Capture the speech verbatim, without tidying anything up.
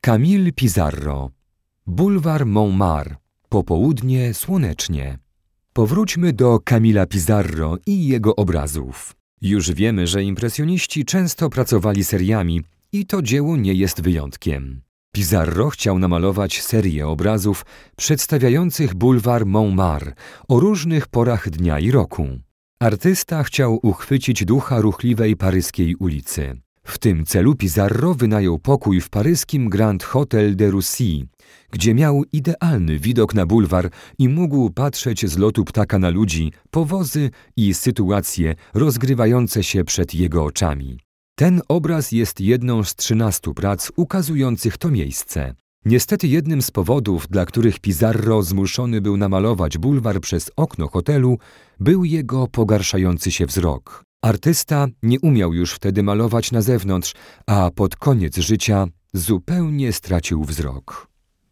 Camille Pissarro. Bulwar Montmartre. Popołudnie słonecznie. Powróćmy do Camille'a Pissarro i jego obrazów. Już wiemy, że impresjoniści często pracowali seriami i to dzieło nie jest wyjątkiem. Pissarro chciał namalować serię obrazów przedstawiających bulwar Montmartre o różnych porach dnia i roku. Artysta chciał uchwycić ducha ruchliwej paryskiej ulicy. W tym celu Pissarro wynajął pokój w paryskim Grand Hotel de Russie, gdzie miał idealny widok na bulwar i mógł patrzeć z lotu ptaka na ludzi, powozy i sytuacje rozgrywające się przed jego oczami. Ten obraz jest jedną z trzynastu prac ukazujących to miejsce. Niestety jednym z powodów, dla których Pissarro zmuszony był namalować bulwar przez okno hotelu, był jego pogarszający się wzrok. Artysta nie umiał już wtedy malować na zewnątrz, a pod koniec życia zupełnie stracił wzrok.